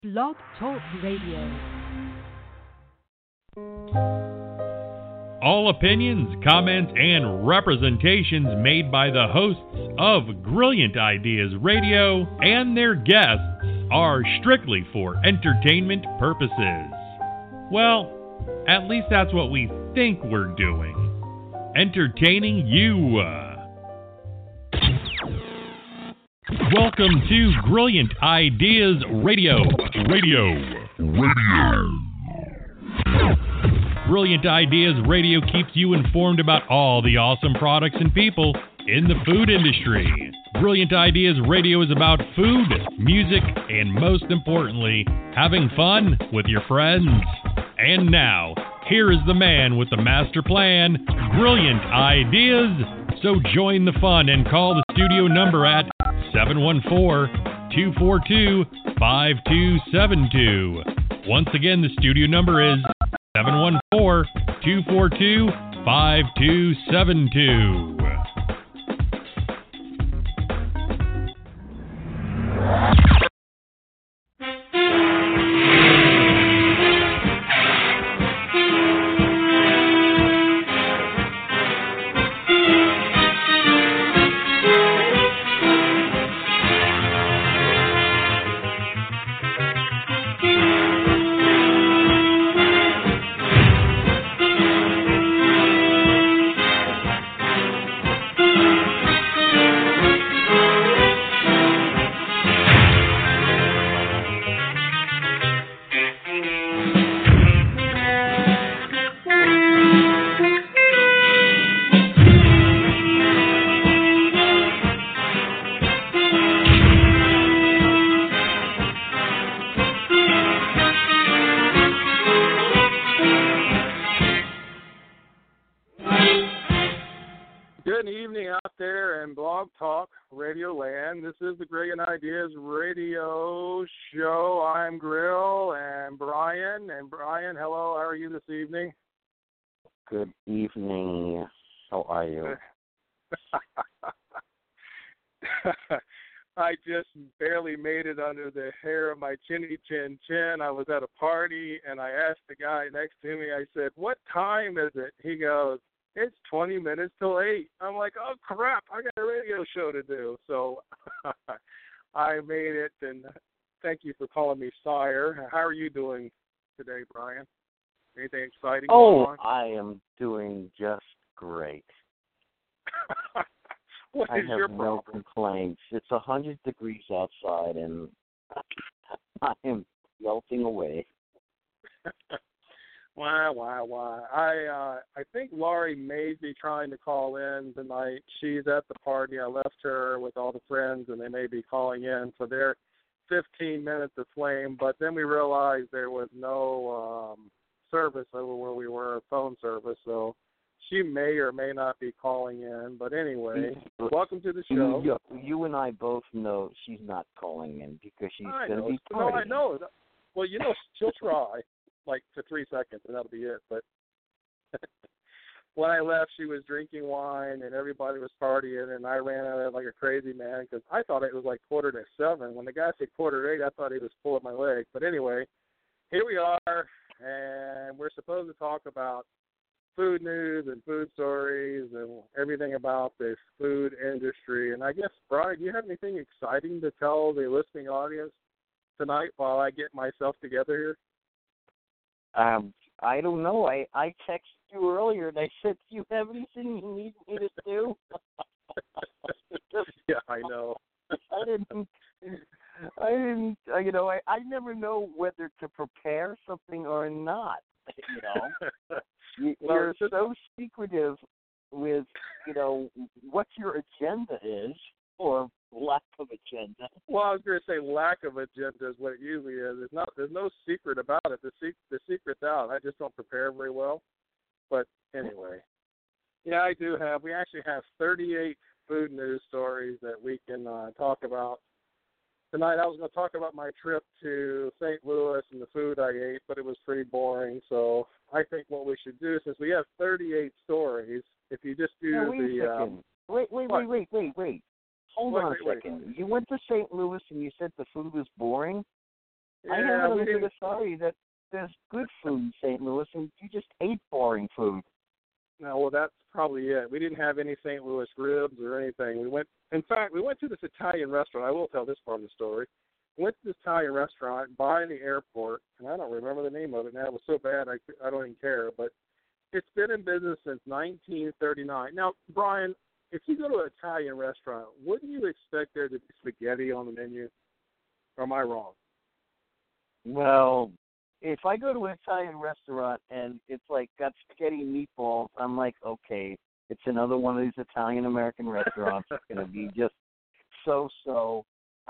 Blog Talk Radio. All opinions, comments, and representations made by the hosts of Brilliant Ideas Radio and their guests are strictly for entertainment purposes. Well, at least that's what we think we're doing. Entertaining you. Welcome to Brilliant Ideas Radio. Brilliant Ideas Radio keeps you informed about all the awesome products and people in the food industry. Brilliant Ideas Radio is about food, music, and most importantly, having fun with your friends. And now, here is the man with the master plan, Brilliant Ideas. So join the fun and call the studio number at 714-242-5272. Once again, the studio number is 714-242-5272. This is the Brilliant Ideas Radio Show. I'm Grill and Brian. And Brian, hello, how are you this evening? Good evening. How are you? I just barely made it under the hair of my chinny chin chin. I was at a party, and I asked the guy next to me, I said, "What time is it?" He goes, "It's 20 minutes till 8. I'm like, "Oh, crap, I got a radio show to do." So I made it, and thank you for calling me sire. How are you doing today, Brian? Anything exciting going on? I am doing just great. What is your problem? I have no complaints. It's 100 degrees outside, and I am melting away. Why? I think Laurie may be trying to call in tonight. She's at the party. I left her with all the friends, and they may be calling in. So they're 15 minutes of flame. But then we realized there was no service over where we were, phone service. So she may or may not be calling in. But anyway, welcome to the show. You and I both know she's not calling in because she's going to be partying. No, I know. Well, she'll try. Like for 3 seconds, and that'll be it. But when I left, she was drinking wine, and everybody was partying, and I ran out of like a crazy man because I thought it was like 6:45. When the guy said 6:45, I thought he was pulling my leg. But anyway, here we are, and we're supposed to talk about food news and food stories and everything about the food industry. And I guess, Brian, do you have anything exciting to tell the listening audience tonight while I get myself together here? I don't know. I texted you earlier, and I said, "Do you have anything you need me to do?" Yeah, I know. I didn't. I never know whether to prepare something or not. You're so secretive with, what your agenda is, or lack of agenda. Well, I was going to say lack of agenda is what it usually is. There's no secret about it. The secret's out. I just don't prepare very well. But anyway, yeah, we actually have 38 food news stories that we can talk about. Tonight I was going to talk about my trip to St. Louis and the food I ate, but it was pretty boring. So I think what we should do, since we have 38 stories, if you just do Wait. Hold on a second. You went to St. Louis and you said the food was boring? I Yeah, have it we under didn't. the authority that there's good food in St. Louis, and you just ate boring food. No, well, that's probably it. We didn't have any St. Louis ribs or anything. In fact, we went to this Italian restaurant. I will tell this part of the story. We went to this Italian restaurant by the airport, and I don't remember the name of it now. It was so bad I don't even care. But it's been in business since 1939. Now, Brian, if you go to an Italian restaurant, wouldn't you expect there to be spaghetti on the menu? Or am I wrong? Well, if I go to an Italian restaurant and it's like got spaghetti and meatballs, I'm like, okay, it's another one of these Italian American restaurants. It's going to be just so.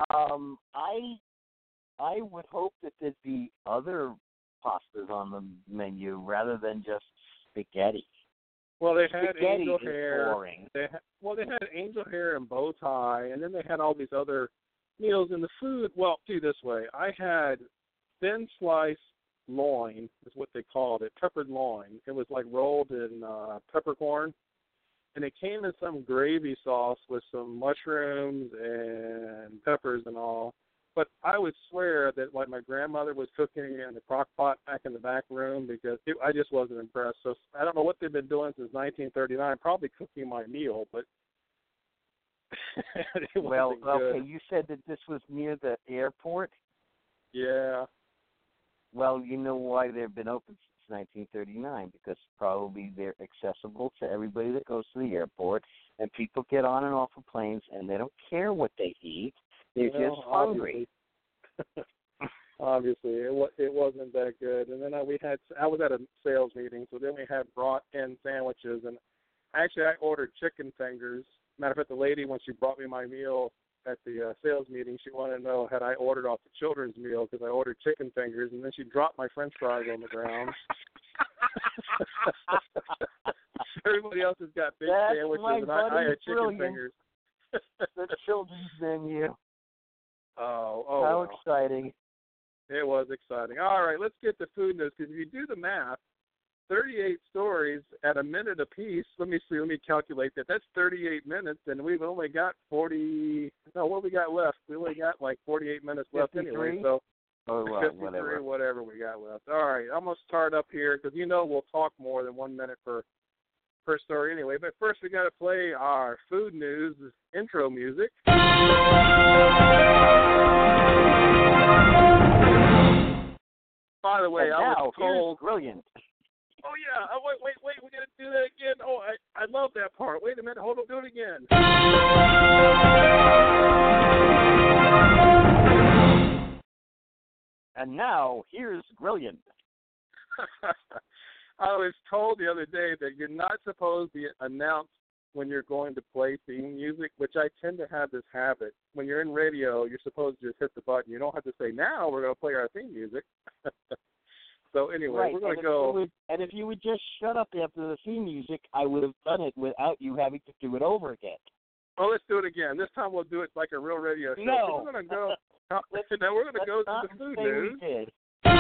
I would hope that there'd be other pastas on the menu rather than just spaghetti. Well, they had Spaghetti angel is hair. boring. They had angel hair and bow tie, and then they had all these other meals. And the food, well, do this way. I had thin sliced loin, is what they called it, peppered loin. It was like rolled in peppercorn, and it came in some gravy sauce with some mushrooms and peppers and all. But I would swear that like my grandmother was cooking it in the crock pot back in the back room because I just wasn't impressed. So I don't know what they've been doing since 1939, probably cooking my meal, but it wasn't good. Okay, you said that this was near the airport? Yeah. Well, you know why they've been open since 1939, because probably they're accessible to everybody that goes to the airport, and people get on and off of planes, and they don't care what they eat. They're just hungry. Obviously, it wasn't that good. And then I was at a sales meeting, so then we had brought in sandwiches, and actually I ordered chicken fingers. Matter of fact, the lady, when she brought me my meal at the sales meeting, she wanted to know had I ordered off the children's meal because I ordered chicken fingers, and then she dropped my French fries on the ground. Everybody else has got big sandwiches, and I had chicken fingers. The children's menu. Oh, how wow. exciting. It was exciting. All right, let's get to food news, because if you do the math, 38 stories at a minute apiece. Let me calculate that. That's 38 minutes, and we've only got 40. No, what we got left? We only got like 48 minutes left 53? anyway. So, oh, well, 53, whatever we got left. All right, I'm gonna start up here because we'll talk more than 1 minute per story anyway. But first, we got to play our food news intro music. By the way, I was told. Brilliant. Oh yeah! Wait! We got to do that again. Oh, I love that part. Wait a minute. Hold on. Do it again. And now here's Brilliant. I was told the other day that you're not supposed to announce when you're going to play theme music, which I tend to have this habit. When you're in radio, you're supposed to just hit the button. You don't have to say, now we're going to play our theme music. So anyway, right. We're going to go. And if you would just shut up after the theme music, I would have done it without you having to do it over again. Well, let's do it again. This time we'll do it like a real radio show. No. We're going to go. Now we're going to go to the food news. We did.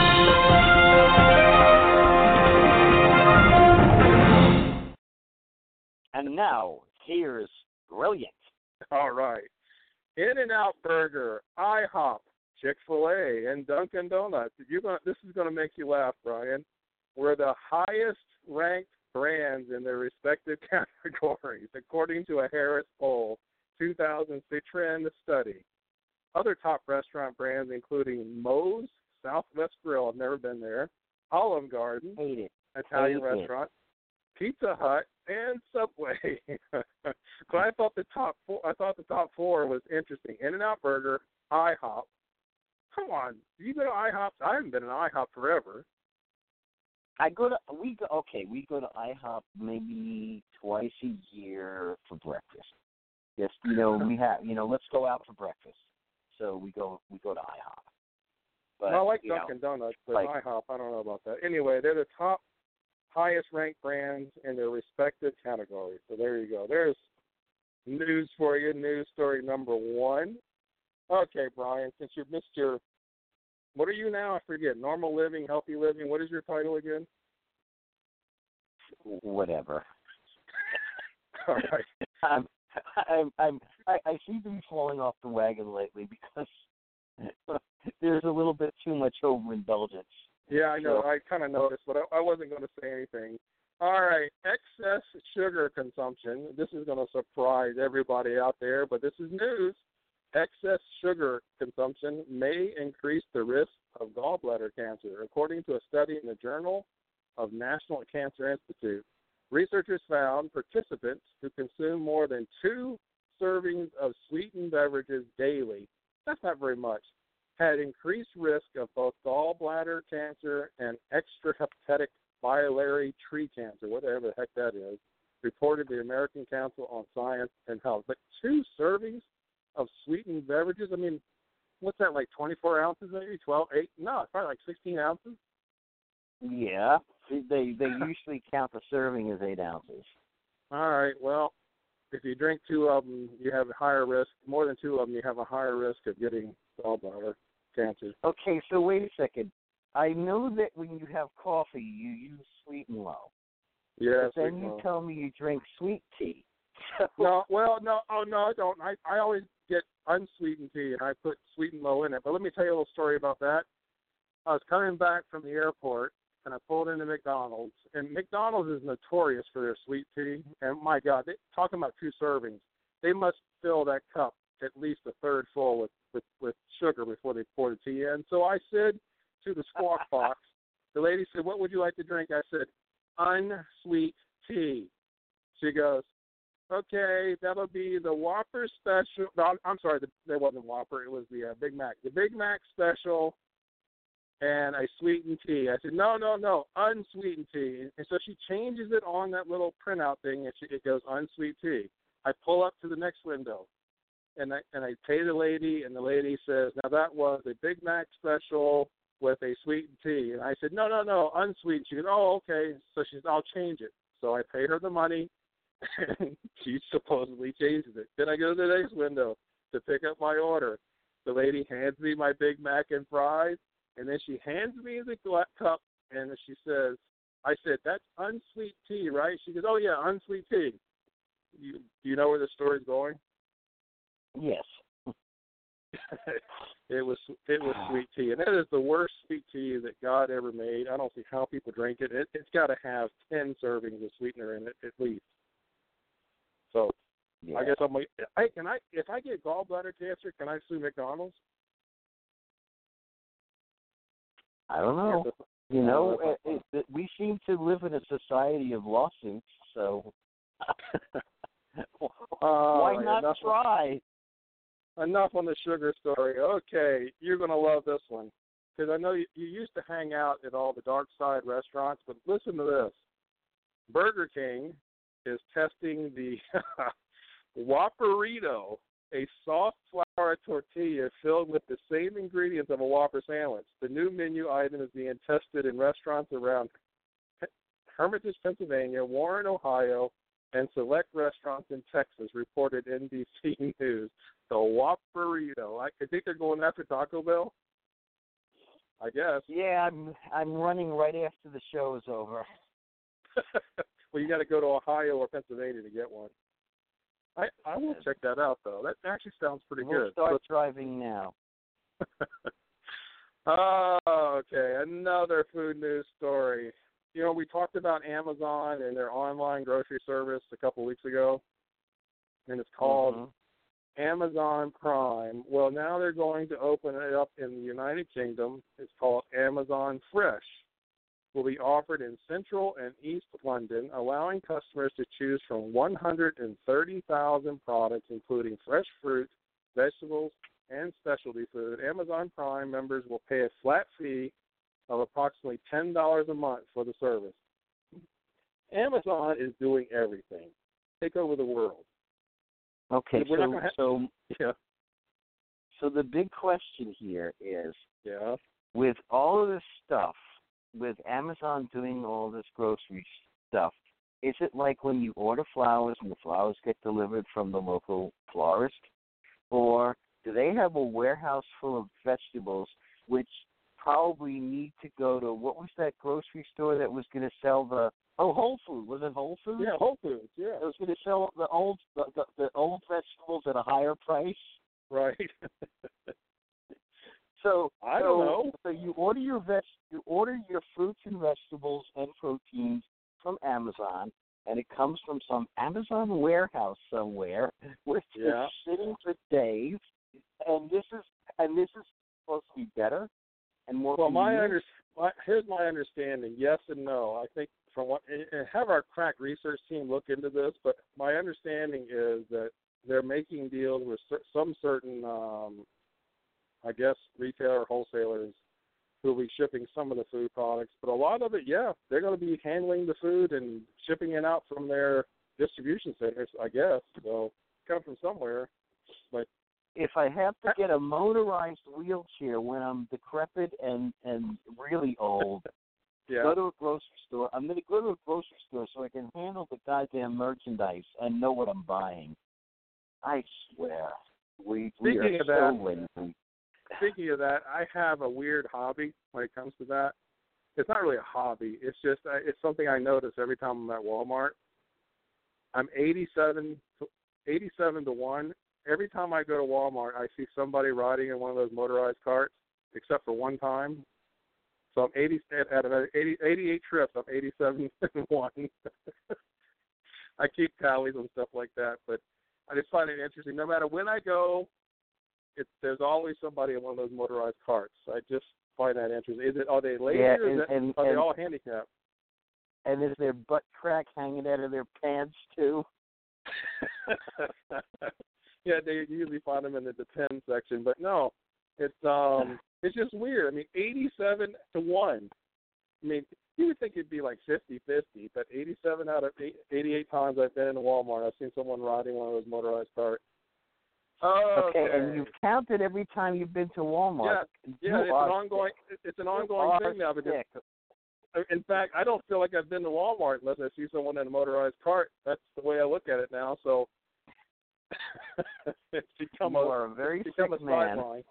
And now, here's Brilliant. All right. In-N-Out Burger, IHOP, Chick-fil-A, and Dunkin' Donuts. This is going to make you laugh, Brian. Were the highest-ranked brands in their respective categories, according to a Harris Poll 2006 trend study. Other top restaurant brands, including Moe's, Southwest Grill, I've never been there, Olive Garden, Italian restaurant, Pizza Hut, and Subway. So I thought the top four was interesting. In-N-Out Burger, IHOP. Come on, do you go to IHOP? I haven't been to IHOP forever. We go to IHOP maybe twice a year for breakfast. Just we have let's go out for breakfast. So we go to IHOP. But, I like Dunkin' Donuts, but IHOP, I don't know about that. Anyway, they're the top highest-ranked brands in their respective categories. So there you go. There's news for you, news story number one. Okay, Brian, since you missed what are you now? I forget. Normal living, healthy living. What is your title again? Whatever. All right. I seem to be falling off the wagon lately because there's a little bit too much overindulgence. Yeah, I know. I kind of noticed, but I wasn't going to say anything. All right, excess sugar consumption. This is going to surprise everybody out there, but this is news. Excess sugar consumption may increase the risk of gallbladder cancer, according to a study in the Journal of National Cancer Institute. Researchers found participants who consume more than 2 servings of sweetened beverages daily, that's not very much, had increased risk of both gallbladder cancer and extrahepatic biliary tree cancer, whatever the heck that is, reported the American Council on Science and Health. But 2 servings of sweetened beverages, I mean, what's that, like 24 ounces maybe, 12, 8? No, it's probably like 16 ounces. Yeah, they usually count the serving as 8 ounces. All right, well, if you drink 2 of them, you have a higher risk. More than 2 of them, you have a higher risk of getting gallbladder cancer. Okay, so wait a second. I know that when you have coffee, you use Sweet and Low. Yeah, but then you tell me you drink sweet tea. No, well, no, oh no, I don't. I always get unsweetened tea, and I put Sweet and Low in it. But let me tell you a little story about that. I was coming back from the airport, and I pulled into McDonald's. And McDonald's is notorious for their sweet tea. And my God, talking about 2 servings, they must fill that cup at least a third full with sugar before they pour the tea in. So I said to the Squawk Box, the lady said, "What would you like to drink?" I said, "Unsweet tea." She goes, "Okay, that'll be the Whopper special." No, I'm sorry, there wasn't Whopper. It was the Big Mac. The Big Mac special and a sweetened tea. I said, no, unsweetened tea. And so she changes it on that little printout thing, and it goes unsweet tea. I pull up to the next window, and I pay the lady, and the lady says, "Now that was a Big Mac special with a sweetened tea." And I said, no, unsweet. She goes, "Oh, okay." So she says, "I'll change it." So I pay her the money, and she supposedly changes it. Then I go to the next window to pick up my order. The lady hands me my Big Mac and fries, and then she hands me the cup, and she says, I said, "That's unsweet tea, right?" She goes, "Oh, yeah, unsweet tea." Do you know where the story's going? Yes. It was sweet tea, and that is the worst sweet tea that God ever made. I don't see how people drink it. It's got to have 10 servings of sweetener in it at least. So yeah. I guess I'm like, if I get gallbladder cancer, can I sue McDonald's? I don't know. You know, we seem to live in a society of lawsuits, so why not try? Enough on the sugar story. Okay, you're going to love this one. Because I know you used to hang out at all the dark side restaurants, but listen to this. Burger King is testing the Whopperito, a soft flour tortilla filled with the same ingredients of a Whopper sandwich. The new menu item is being tested in restaurants around Hermitage, Pennsylvania, Warren, Ohio, and select restaurants in Texas, reported NBC News. The Whopperito. I think they're going after Taco Bell. I guess. Yeah, I'm running right after the show is over. Well, you got to go to Ohio or Pennsylvania to get one. I will check that out, though. That actually sounds pretty good. We'll start driving now. Oh, okay. Another food news story. You know, we talked about Amazon and their online grocery service a couple weeks ago, and it's called Amazon Prime. Well, now they're going to open it up in the United Kingdom. It's called Amazon Fresh. Will be offered in Central and East London, allowing customers to choose from 130,000 products, including fresh fruit, vegetables, and specialty food. Amazon Prime members will pay a flat fee of approximately $10 a month for the service. Amazon is doing everything. Take over the world. Okay, so the big question here is, with all of this stuff, with Amazon doing all this grocery stuff, is it like when you order flowers and the flowers get delivered from the local florist? Or do they have a warehouse full of vegetables which probably need to go to, what was that grocery store that was going to sell Whole Foods. Was it Whole Foods? Yeah, Whole Foods, yeah. It was going to sell the old vegetables at a higher price. Right. I don't know. So you order your fruits and vegetables and proteins from Amazon, and it comes from some Amazon warehouse somewhere where it's just sitting for days. And this is supposed to be better and more. Well, here's my understanding. Yes and no. I think from what and have our crack research team look into this, but my understanding is that they're making deals with some certain, I guess, retailer wholesalers who will be shipping some of the food products. But a lot of it, they're going to be handling the food and shipping it out from their distribution centers, I guess. So it's come from somewhere. But if I have to get a motorized wheelchair when I'm decrepit and really old, go to a grocery store. I'm going to go to a grocery store so I can handle the goddamn merchandise and know what I'm buying. I swear, we are so lazy. Speaking of that, I have a weird hobby when it comes to that. It's not really a hobby. It's just it's something I notice every time I'm at Walmart. I'm 87 to 1. Every time I go to Walmart, I see somebody riding in one of those motorized carts, except for one time. So I'm 88 trips. I'm 87 to 1. I keep tallies and stuff like that, but I just find it interesting. No matter when I go, there's always somebody in one of those motorized carts. I just find that interesting. Are they lazy or are they all handicapped? And is their butt crack hanging out of their pants too? Yeah, they usually find them in the depend section, but no, it's just weird. I mean, 87 to 1. I mean, you would think it'd be like 50-50, but 87 out of 88 times I've been in Walmart, I've seen someone riding one of those motorized carts. Okay, and you've counted every time you've been to Walmart. Yeah, it's an ongoing thing now. Because, in fact, I don't feel like I've been to Walmart unless I see someone in a motorized cart. That's the way I look at it now. So it's become a very sick man. Sideline.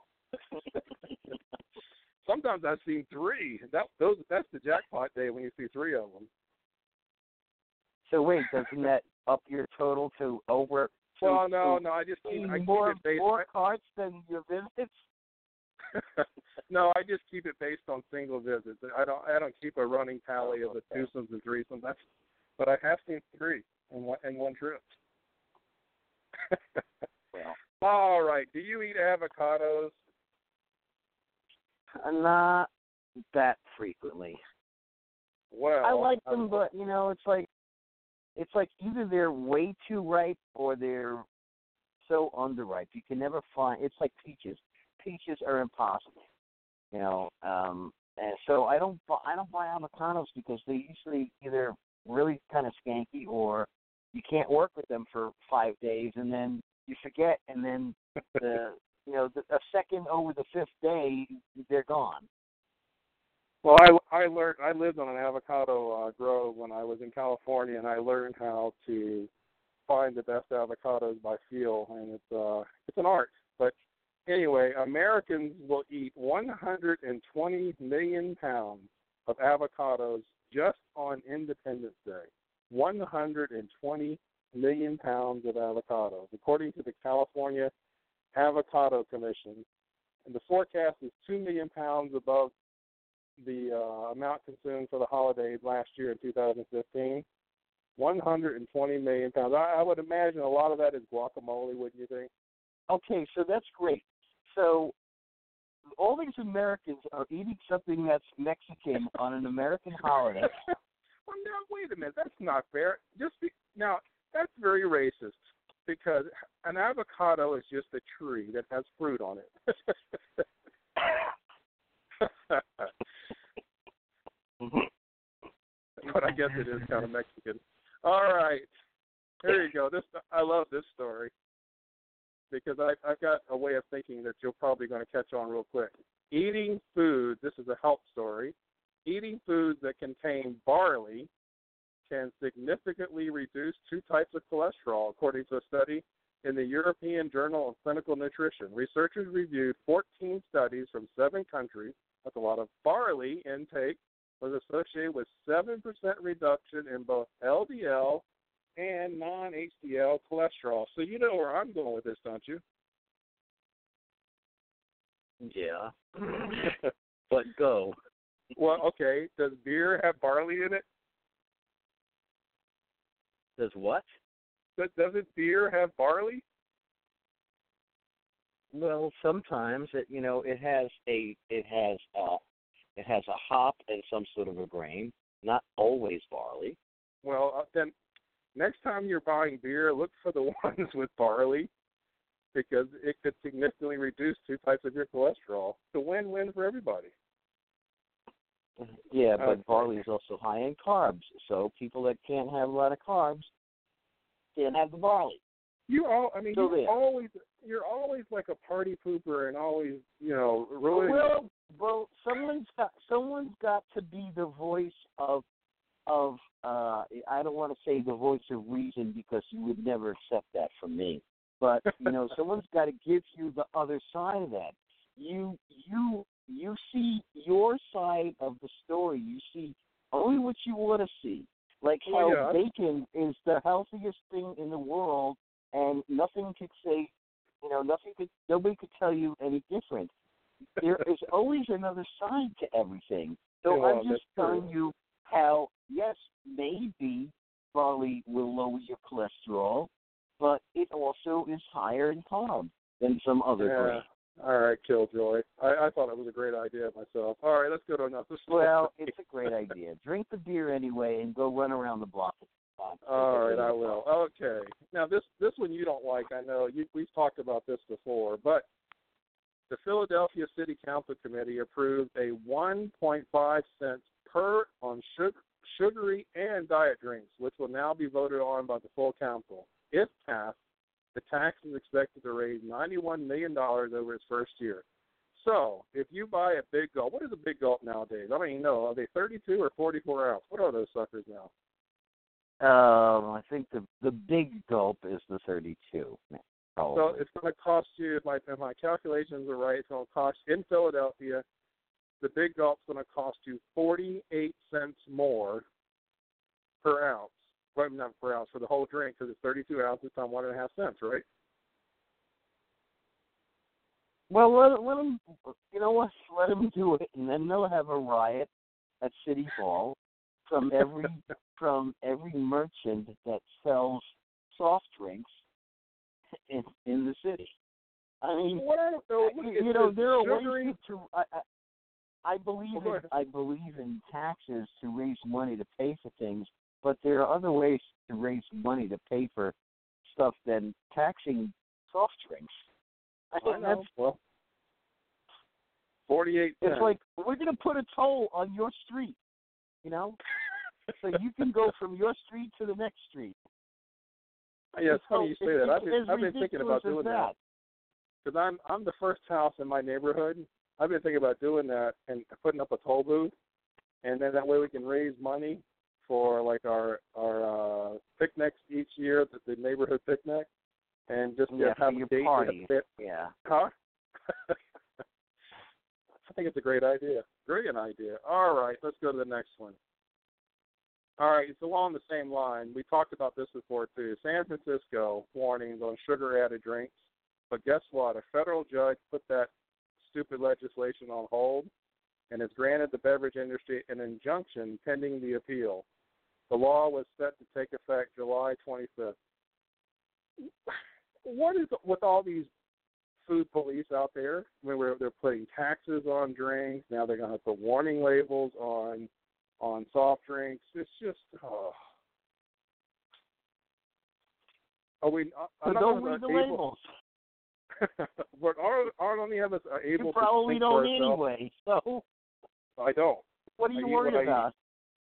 Sometimes I've seen 3. That's the jackpot day when you see 3 of them. So wait, doesn't that up your total to over? Well, no, I just keep it based more carts than your visits. No, I just keep it based on single visits. I don't keep a running tally of the twosomes and threesomes. But I have seen 3 in one trip. Well, all right. Do you eat avocados? Not that frequently. Well, I like them, but it's like either they're way too ripe or they're so underripe. You can never find. It's like peaches. Peaches are impossible, and so I don't buy avocados because they usually either really kind of skanky or you can't work with them for 5 days and then you forget, and then a second over the 5th day they're gone. Well, I lived on an avocado grove when I was in California, and I learned how to find the best avocados by feel, and it's an art. But anyway, Americans will eat 120 million pounds of avocados just on Independence Day. 120 million pounds of avocados, according to the California Avocado Commission. And the forecast is 2 million pounds above the amount consumed for the holidays last year in 2015. 120 million pounds. I would imagine a lot of that is guacamole, wouldn't you think? Okay, so that's great. So all these Americans are eating something that's Mexican on an American holiday. Well, now, wait a minute. That's not fair. Now, that's very racist because an avocado is just a tree that has fruit on it. But I guess it is kind of Mexican. All right. Here you go. I love this story because I've got a way of thinking that you're probably going to catch on real quick. Eating food, this is a health story, eating foods that contain barley can significantly reduce 2 types of cholesterol, according to a study in the European Journal of Clinical Nutrition. Researchers reviewed 14 studies from 7 countries. That's a lot of barley intake was associated with 7% reduction in both LDL and non-HDL cholesterol. So you know where I'm going with this, don't you? Yeah. But go. Well, okay. Does beer have barley in it? Does what? Doesn't beer have barley? Well, sometimes it has a hop and some sort of a grain. Not always barley. Well, then next time you're buying beer, look for the ones with barley, because it could significantly reduce 2 types of your cholesterol. It's a win-win for everybody. Yeah, but barley is also high in carbs, so people that can't have a lot of carbs can't have the barley. You're always like a party pooper and always, really. Well, someone's got to be the voice of I don't want to say the voice of reason, because you would never accept that from me. But someone's got to give you the other side of that. You see your side of the story. You see only what you want to see. Like how bacon is the healthiest thing in the world, and nobody could tell you any different. There is always another side to everything. So I'm just telling you how, yes, maybe barley will lower your cholesterol, but it also is higher in carb than some other grain. All right, Killjoy. I thought it was a great idea myself. All right, let's go to another story. Well, it's a great idea. Drink the beer anyway and go run around the block. All right, I will. Okay. Now, this one you don't like, I know. We've talked about this before, but the Philadelphia City Council Committee approved a 1.5 cents per on sugary and diet drinks, which will now be voted on by the full council. If passed, the tax is expected to raise $91 million over its first year. So, if you buy a big gulp, what is a big gulp nowadays? I don't even know. Are they 32 or 44 ounce? What are those suckers now? I think the big gulp is the 32. Probably. So it's going to cost you, if my calculations are right, it's going to cost, in Philadelphia, the big gulp's going to cost you 48 cents more per ounce. Well, not per ounce, for the whole drink, because it's 32 ounces times 1.5 cents, right? Well, let them, let them do it, and then they'll have a riot at City Hall from every merchant that sells soft drinks in the city. I mean, there are ways to. I believe in taxes to raise money to pay for things, but there are other ways to raise money to pay for stuff than taxing soft drinks. I think that's 48 cents. It's like, we're going to put a toll on your street, so you can go from your street to the next street. Yeah, it's funny you say that. I've been thinking about doing that. Because I'm the first house in my neighborhood. I've been thinking about doing that and putting up a toll booth, and then that way we can raise money for like our picnics each year, the neighborhood picnic, and just have a date. Party. Yeah. Huh? I think it's a great idea. Brilliant idea. All right, let's go to the next one. All right, it's along the same line. We talked about this before, too. San Francisco warnings on sugar-added drinks. But guess what? A federal judge put that stupid legislation on hold and has granted the beverage industry an injunction pending the appeal. The law was set to take effect July 25th. What is with all these food police out there? I mean, they're putting taxes on drinks. Now they're going to put warning labels on soft drinks. It's just, don't read the labels. But aren't any of us able you probably to don't think for anyway, so. I don't. What are you worried about?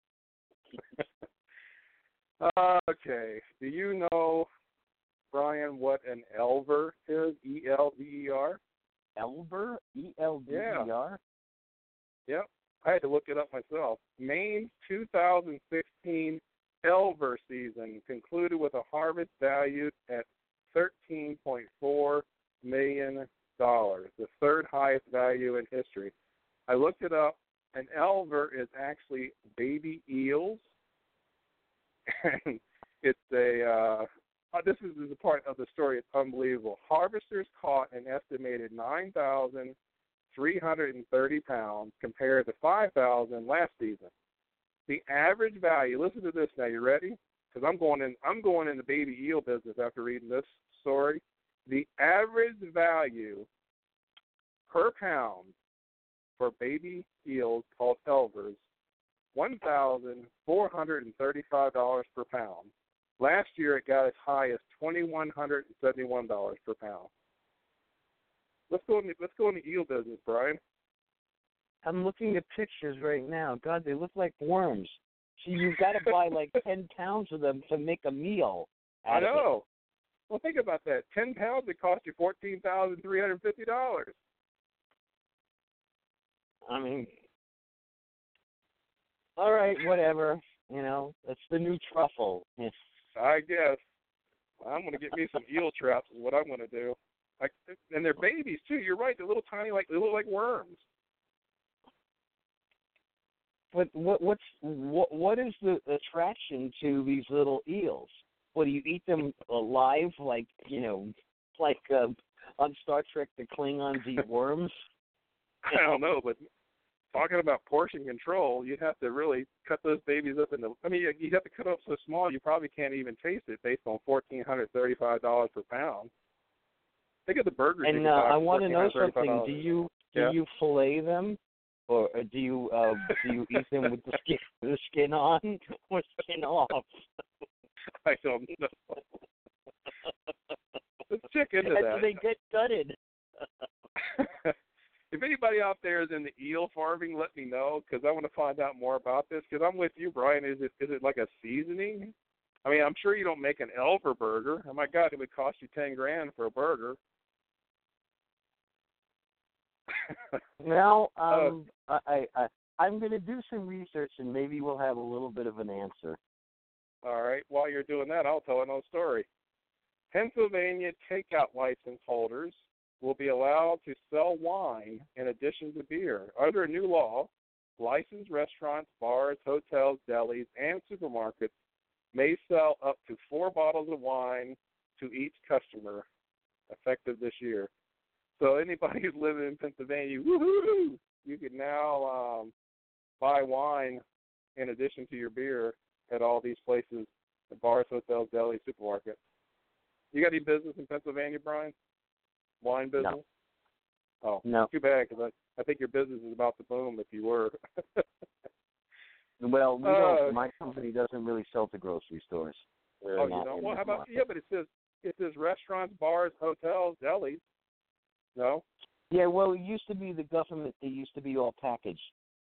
Okay. Do you know, Brian, what an Elver is? E-L-V-E-R? Elver? E-L-V-E-R? Yep. I had to look it up myself. Maine's 2016 Elver season concluded with a harvest valued at $13.4 million, the third highest value in history. I looked it up. An Elver is actually baby eels. And it's this is the part of the story. It's unbelievable. Harvesters caught an estimated 9,300 330 pounds compared to 5,000 last season. The average value. Listen to this now. You ready? Because I'm going in the baby eel business after reading this story. The average value per pound for baby eels called elvers, $1,435 per pound. Last year it got as high as $2,171 per pound. Let's go in the eel business, Brian. I'm looking at pictures right now. God, they look like worms. So you've got to buy like 10 pounds of them to make a meal out I of know. Well, think about that. 10 pounds, it cost you $14,350. I mean, all right, whatever. You know, that's the new truffle. I guess. I'm going to get me some eel traps is what I'm going to do. And they're babies, too. You're right. They're little tiny, they look like worms. But what is the attraction to these little eels? What, do you eat them alive, like on Star Trek, the Klingons eat worms? I don't know, but talking about portion control, you'd have to really cut those babies up into. I mean, you'd have to cut up so small you probably can't even taste it based on $1,435 per pound. Think of the burgers. And I want to know something. Do you fillet them, or do you eat them with the skin on or skin off? I don't know. Let's check into that. Do they get gutted? If anybody out there is in the eel farming, let me know because I want to find out more about this. Because I'm with you, Brian. Is it like a seasoning? I mean, I'm sure you don't make an Elver burger. Oh my God, it would cost you $10,000 for a burger. Well, I'm going to do some research and maybe we'll have a little bit of an answer. All right. While you're doing that, I'll tell another story. Pennsylvania takeout license holders will be allowed to sell wine in addition to beer. Under a new law, licensed restaurants, bars, hotels, delis, and supermarkets may sell up to 4 bottles of wine to each customer, effective this year. So anybody who's living in Pennsylvania, woohoo! You can now buy wine in addition to your beer at all these places, the bars, hotels, delis, supermarkets. You got any business in Pennsylvania, Brian? Wine business? No. Oh, no. Too bad, because I think your business is about to boom if you were. Well, we don't. My company doesn't really sell to grocery stores. You don't? Well, how about, but it says restaurants, bars, hotels, delis. No? Yeah, well, it used to be the government. It used to be all packaged,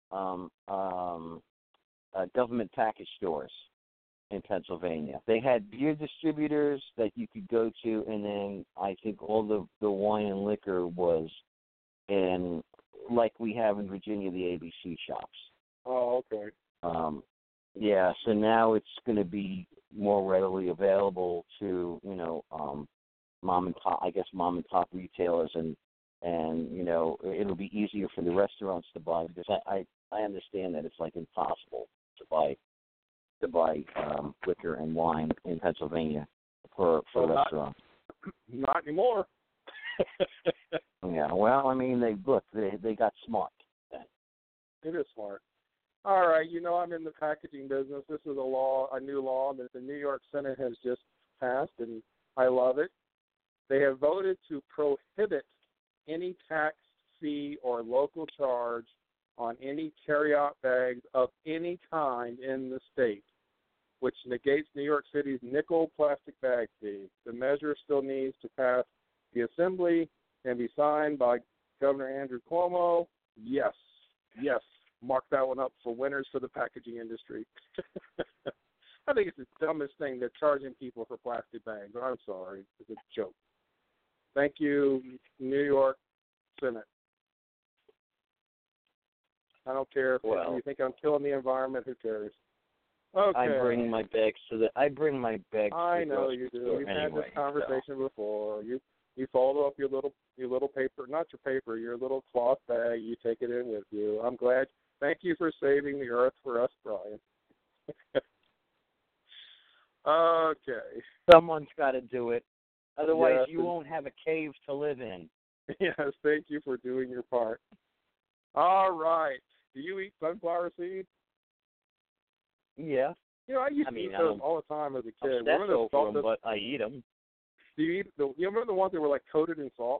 government package stores in Pennsylvania. They had beer distributors that you could go to, and then I think all the wine and liquor was in, like we have in Virginia, the ABC shops. Oh, okay. Yeah, so now it's going to be more readily available to, mom and pop retailers, and it'll be easier for the restaurants to buy, because I understand that it's like impossible to buy liquor and wine in Pennsylvania for restaurants. Not anymore. Yeah, well, I mean, they got smart. It is smart. All right, I'm in the packaging business. This is a new law that the New York Senate has just passed, and I love it. They have voted to prohibit any tax, fee, or local charge on any carryout bags of any kind in the state, which negates New York City's nickel plastic bag fee. The measure still needs to pass the Assembly and be signed by Governor Andrew Cuomo. Yes. Mark that one up for winners for the packaging industry. I think it's the dumbest thing. They're charging people for plastic bags. I'm sorry. It's a joke. Thank you, New York Senate. I don't care if you think I'm killing the environment. Who cares? Okay. I bring my bags I know you do. We've had this conversation before. You fold up your little paper, not your paper, your little cloth bag. You take it in with you. I'm glad. Thank you for saving the earth for us, Brian. Okay. Someone's got to do it. Otherwise, yes, you won't have a cave to live in. Yes, thank you for doing your part. All right. Do you eat sunflower seeds? Yeah. I used I to mean, eat I those don't all the time as a kid. obsess over them, but I eat them. Do you eat you remember the ones that were like coated in salt?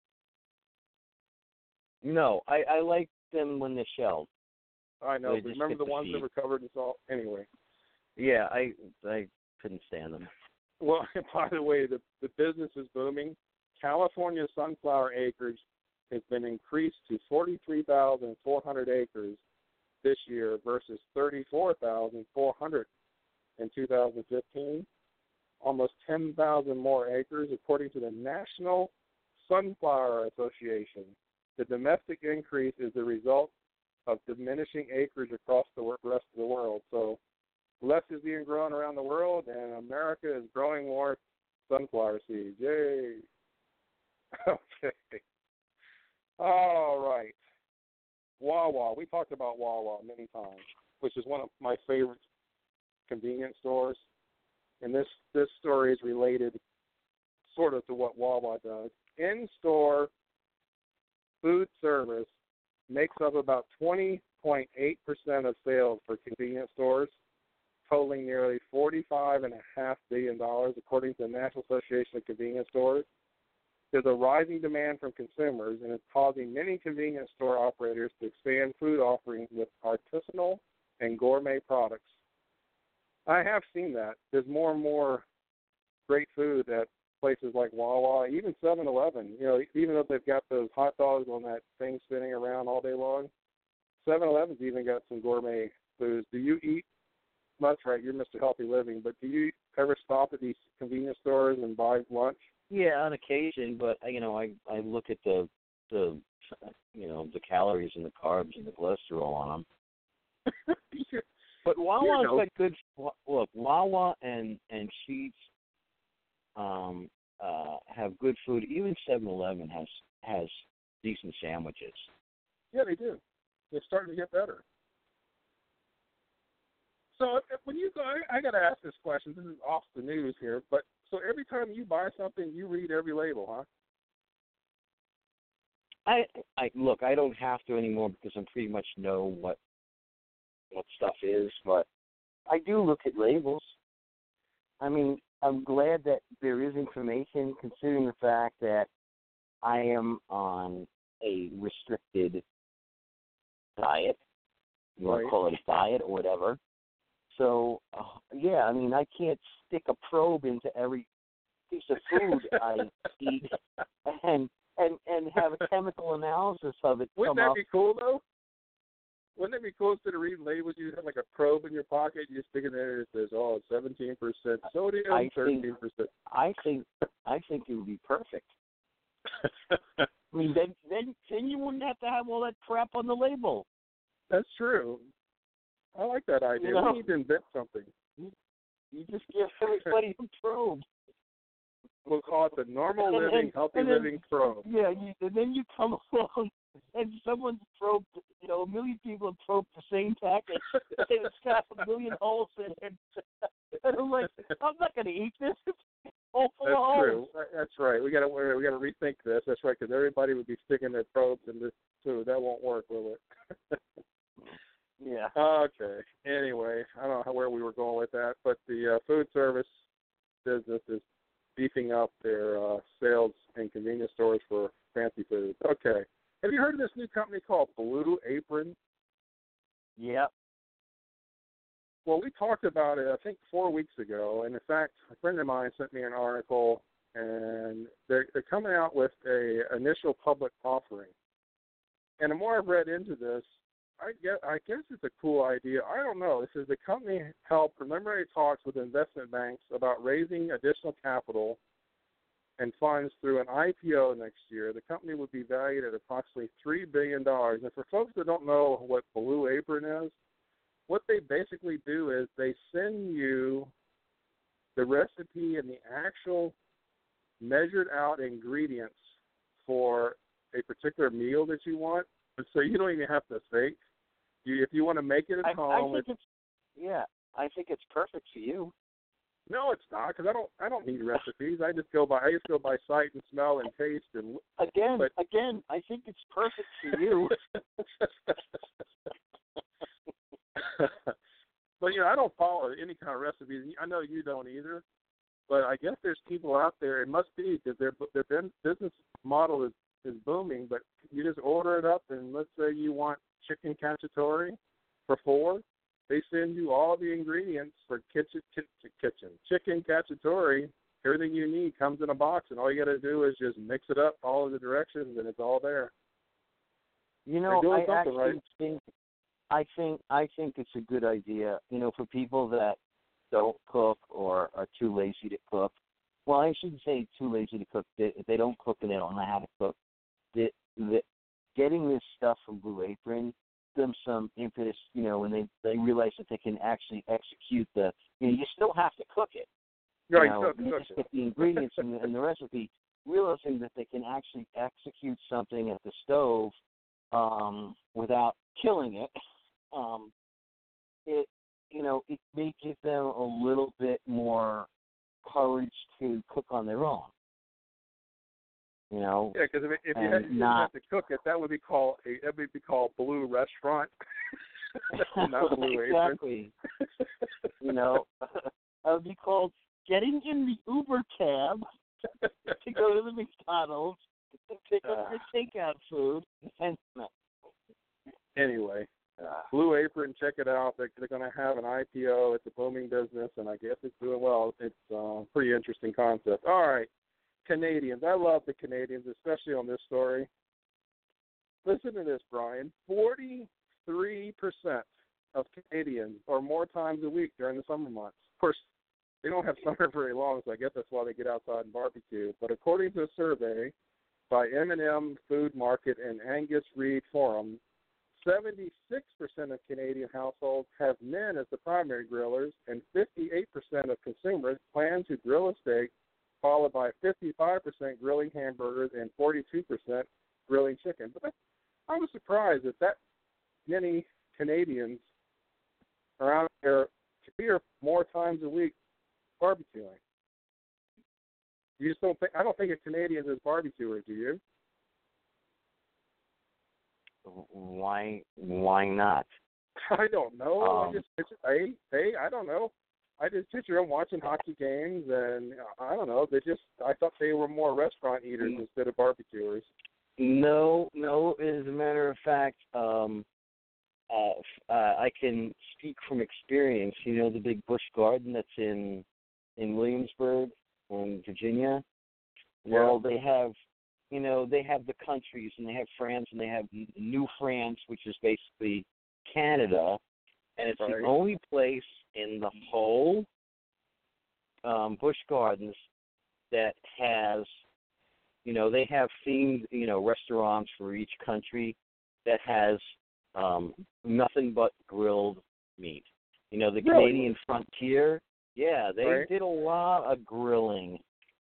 No, I like them when they're shelled. I know. They But just remember hit the the ones that feet. were covered in salt? Anyway. Yeah, I couldn't stand them. Well, by the way, the business is booming. California sunflower acreage has been increased to 43,400 acres this year versus 34,400 in 2015. Almost 10,000 more acres, according to the National Sunflower Association. The domestic increase is the result of diminishing acreage across the rest of the world. So less is being grown around the world, and America is growing more sunflower seeds. Yay! Okay. All right. Wawa. We talked about Wawa many times, which is one of my favorite convenience stores. And this story is related sort of to what Wawa does. In-store food service makes up about 20.8% of sales for convenience stores, totaling nearly $45.5 billion, according to the National Association of Convenience Stores. There's a rising demand from consumers, and it's causing many convenience store operators to expand food offerings with artisanal and gourmet products. I have seen that. There's more and more great food at places like Wawa, even 7-Eleven. Even though they've got those hot dogs on that thing spinning around all day long, 7-Eleven's even got some gourmet foods. Do you eat? That's right, you're Mr. Healthy Living, but do you ever stop at these convenience stores and buy lunch? Yeah, on occasion, but I look at the calories and the carbs and the cholesterol on them. But Wawa's got good. Look, Wawa and Sheetz have good food. Even 7-Eleven has decent sandwiches. Yeah, they do. They're starting to get better. So when you go, I got to ask this question. This is off the news here, but so every time you buy something, you read every label, huh? I look. I don't have to anymore because I pretty much know what stuff is, but I do look at labels. I mean, I'm glad that there is information, considering the fact that I am on a restricted diet. You want to call it a diet or whatever. So, yeah, I mean, I can't stick a probe into every piece of food I eat and have a chemical analysis of it. Wouldn't that be cool, though? Wouldn't it be cool instead of reading labels, you have like a probe in your pocket, you just stick it there and it says, 17% sodium, 13%. I think it would be perfect. I mean, then you wouldn't have to have all that crap on the label. That's true. I like that idea. We need to invent something. You just give everybody a probe. We'll call it the Normal Living, Healthy Living Probe. Yeah, and then you come along and someone's probed, a million people have probed the same package, and it's got a million holes in it. And I'm like, I'm not going to eat this. It's all full of holes. True. That's right. We got to rethink this. That's right, because everybody would be sticking their probes in this food. That won't work, will it? Yeah. Okay. Anyway, I don't know where we were going with that, but the food service business is beefing up their sales in convenience stores for fancy food. Okay. Have you heard of this new company called Blue Apron? Yep. Well, we talked about it, I think, 4 weeks ago. And, in fact, a friend of mine sent me an article, and they're coming out with a initial public offering. And the more I've read into this, I guess it's a cool idea. I don't know. This is the company helped preliminary talks with investment banks about raising additional capital and funds through an IPO next year. The company would be valued at approximately $3 billion. And for folks that don't know what Blue Apron is, what they basically do is they send you the recipe and the actual measured out ingredients for a particular meal that you want. So you don't even have to think. If you want to make it at home. I think it's perfect for you. No, it's not, because I don't need recipes. I just go by sight and smell and taste and. Again, I think it's perfect for you. But I don't follow any kind of recipes. I know you don't either. But I guess there's people out there. It must be because their business model is booming. But you just order it up, and let's say you want chicken cacciatore for $4. They send you all the ingredients for chicken cacciatore. Everything you need comes in a box, and all you got to do is just mix it up, follow the directions, and it's all there. I think it's a good idea. For people that don't cook or are too lazy to cook. Well, I shouldn't say too lazy to cook. If they don't cook and they don't know how to cook, getting this stuff from Blue Apron them some impetus, when they realize that they can actually execute you still have to cook it. Right, you just get the ingredients and the recipe, realizing that they can actually execute something at the stove without killing it. It may give them a little bit more courage to cook on their own. Yeah, because if you had to cook it, that would be called Blue Restaurant, not Blue Apron. Exactly. That would be called getting in the Uber cab to go to the McDonald's to pick up your takeout food. Anyway, Blue Apron, check it out. They're going to have an IPO. It's a booming business, and I guess it's doing well. It's a pretty interesting concept. All right. Canadians. I love the Canadians, especially on this story. Listen to this, Brian. 43% of Canadians are more times a week during the summer months. Of course, they don't have summer very long, so I guess that's why they get outside and barbecue. But according to a survey by M&M Food Market and Angus Reid Forum, 76% of Canadian households have men as the primary grillers, and 58% of consumers plan to grill a steak, followed by 55% grilling hamburgers and 42% grilling chicken. But I was surprised that many Canadians are out there 3 or more times a week barbecuing. You just don't think? I don't think a Canadian is barbecuers. Do you? Why not? I don't know. I don't know. I just picture them watching hockey games, and I don't know. I thought they were more restaurant eaters instead of barbecuers. No. As a matter of fact, I can speak from experience. The big Busch Garden that's in Williamsburg, in Virginia. Well, they have, they have the countries, and they have France, and they have New France, which is basically Canada, and it's the only place in the whole Busch Gardens that has, they have themed, restaurants for each country that has nothing but grilled meat. The really? Canadian frontier, they did a lot of grilling.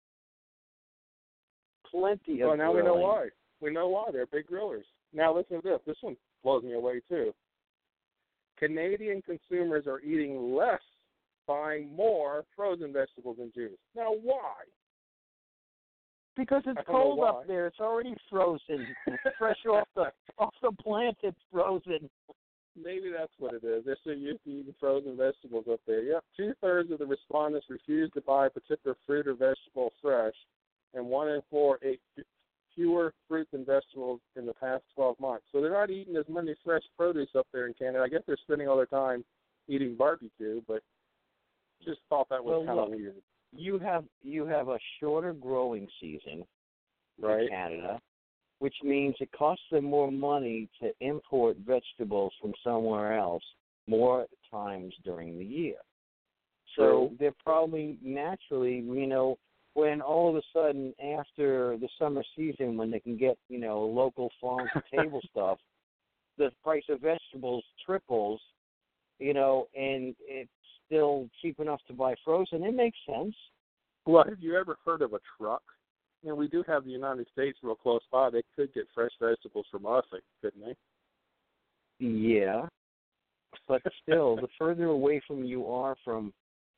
Plenty of Well, now grilling. we know why. We know why. They're big grillers. Now listen to this. This one blows me away, too. Canadian consumers are eating less, buying more frozen vegetables and juice. Now, why? Because it's cold up there. It's already frozen. Fresh off the plant, it's frozen. Maybe that's what it is. They're so used to eating frozen vegetables up there. Yep, 2/3 of the respondents refused to buy a particular fruit or vegetable fresh, and 1 in 4 ate fewer fruits and vegetables in the past 12 months. So they're not eating as many fresh produce up there in Canada. I guess they're spending all their time eating barbecue, but just thought that was kind of weird. You have a shorter growing season in Canada, which means it costs them more money to import vegetables from somewhere else more times during the year. So they're probably naturally, when all of a sudden after the summer season, when they can get, local farm to table stuff, the price of vegetables triples, and it's still cheap enough to buy frozen. It makes sense. Well, have you ever heard of a truck? We do have the United States real close by. They could get fresh vegetables from us, couldn't they? Yeah, but still, the further away from you are from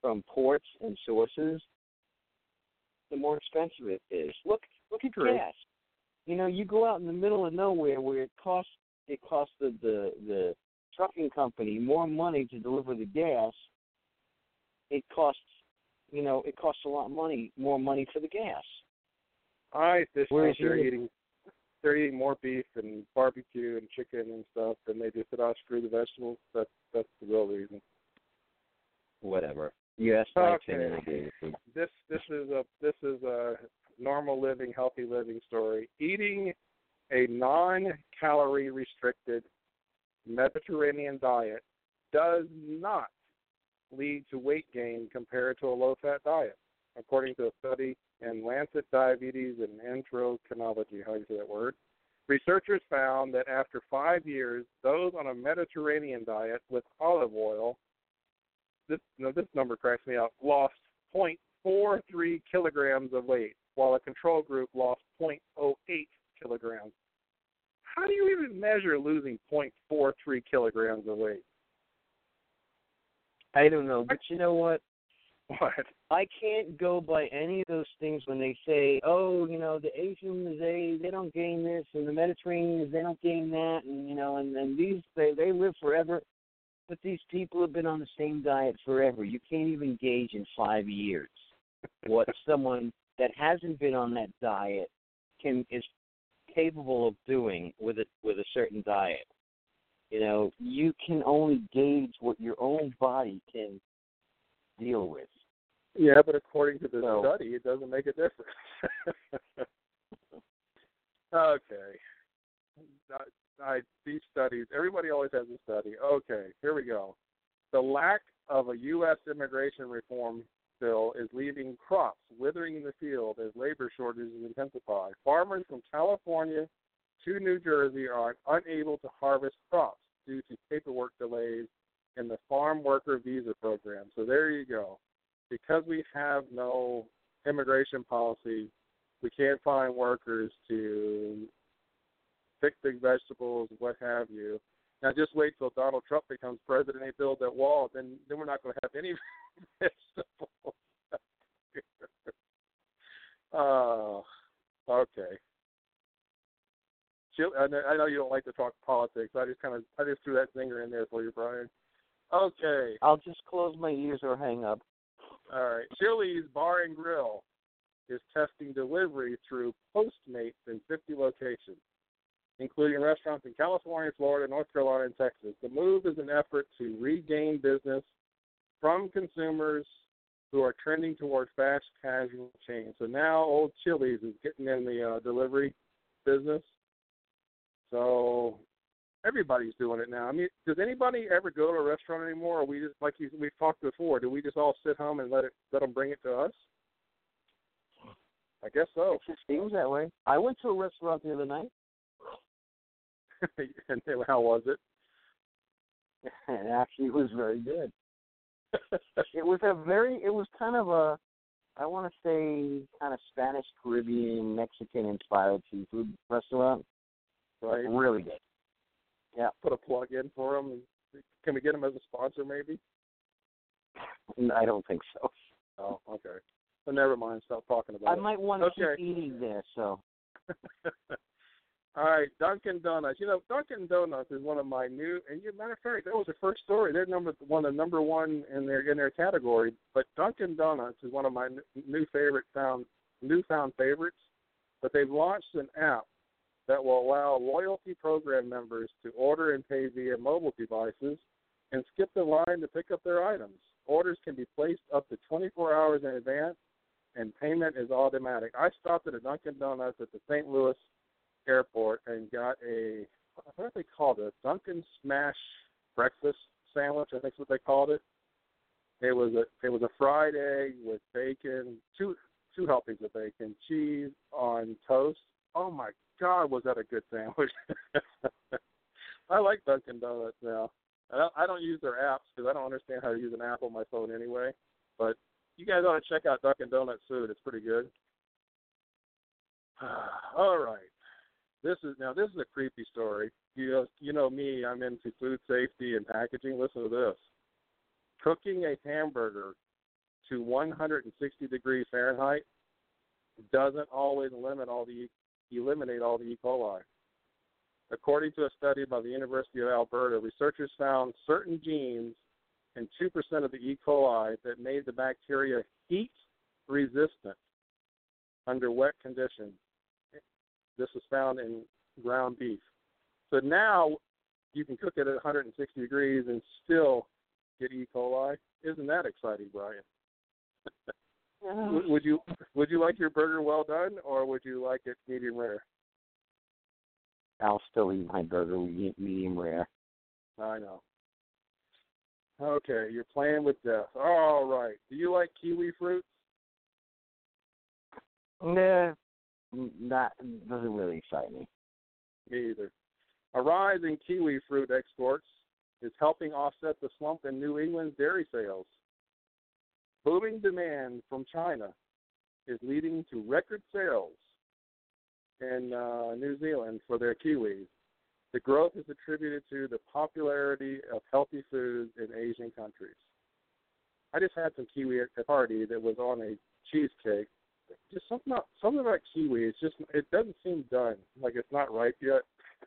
from ports and sources, the more expensive it is. Look at True. gas. You know, you go out in the middle of nowhere where it costs the trucking company more money to deliver the gas. It costs a lot of money, more money for the gas. I just Whereas think they're eating more beef and barbecue and chicken and stuff than they just said, "Oh, screw the vegetables." That's the real reason. Whatever. You asked my opinion. I gave it. This is a normal living, healthy living story. Eating a non-calorie restricted Mediterranean diet does not lead to weight gain compared to a low-fat diet, according to a study in Lancet Diabetes and Endocrinology, how you say that word. Researchers found that after 5 years, those on a Mediterranean diet with olive oil, this number cracks me up, lost 0.43 kilograms of weight, while a control group lost 0.08 kilograms. How do you even measure losing 0.43 kilograms of weight? I don't know, but you know what? What? I can't go by any of those things when they say, oh, you know, the Asians, they don't gain this, and the Mediterraneans, they don't gain that, and, you know, and these, they live forever. But these people have been on the same diet forever. You can't even gauge in 5 years what someone that hasn't been on that diet is capable of doing with a certain diet. You know, you can only gauge what your own body can deal with. Yeah, but according to the study, it doesn't make a difference. Okay. These studies, everybody always has a study. Okay, here we go. The lack of a U.S. immigration reform bill is leaving crops withering in the field as labor shortages intensify. Farmers from California to New Jersey are unable to harvest crops due to paperwork delays in the farm worker visa program. So there you go. Because we have no immigration policy, we can't find workers to pick big vegetables, what have you. Now just wait till Donald Trump becomes president and they build that wall, then we're not going to have any vegetables. Oh, okay. I know you don't like to talk politics. I just threw that zinger in there for you, Brian. Okay. I'll just close my ears or hang up. All right. Chili's Bar and Grill is testing delivery through Postmates in 50 locations, including restaurants in California, Florida, North Carolina, and Texas. The move is an effort to regain business from consumers who are trending towards fast casual chains. So now old Chili's is getting in the delivery business. So everybody's doing it now. I mean, does anybody ever go to a restaurant anymore, or we just, like we've talked before, do we just all sit home and let them bring it to us? I guess so. It seems that way. I went to a restaurant the other night. And how was it? It actually was very good. It was kind of a, I want to say, kind of Spanish, Caribbean, Mexican inspired seafood restaurant. Right. Really good. Yeah. Put a plug in for them. Can we get them as a sponsor, maybe? I don't think so. Oh, okay. Well, never mind. Stop talking about it. I might want to keep eating there, so. All right, Dunkin' Donuts. You know, Dunkin' Donuts is one of my new. And matter of fact, that was the first story. They're number one in their category. But Dunkin' Donuts is one of my newfound favorites. But they've launched an app that will allow loyalty program members to order and pay via mobile devices and skip the line to pick up their items. Orders can be placed up to 24 hours in advance, and payment is automatic. I stopped at a Dunkin' Donuts at the St. Louis airport and got what do they call it? A Dunkin' Smash breakfast sandwich, I think is what they called it. It was a fried egg with bacon, two helpings of bacon, cheese on toast. Oh my God, was that a good sandwich? I like Dunkin' Donuts now. I don't use their apps because I don't understand how to use an app on my phone anyway. But you guys ought to check out Dunkin' Donuts food. It's pretty good. All right. This is a creepy story. You know me, I'm into food safety and packaging. Listen to this. Cooking a hamburger to 160 degrees Fahrenheit doesn't always eliminate all the E. coli. According to a study by the University of Alberta, researchers found certain genes in 2% of the E. coli that made the bacteria heat resistant under wet conditions. This was found in ground beef. So now you can cook it at 160 degrees and still get E. coli. Isn't that exciting, Brian? Would you like your burger well done, or would you like it medium rare? I'll still eat my burger medium rare. I know. Okay, you're playing with death. All right. Do you like kiwi fruits? Nah, doesn't really excite me. Me either. A rise in kiwi fruit exports is helping offset the slump in New England's dairy sales. Booming demand from China is leading to record sales in New Zealand for their kiwis. The growth is attributed to the popularity of healthy foods in Asian countries. I just had some kiwi at the party that was on a cheesecake. Just something about kiwi. It doesn't seem done. Like it's not ripe yet.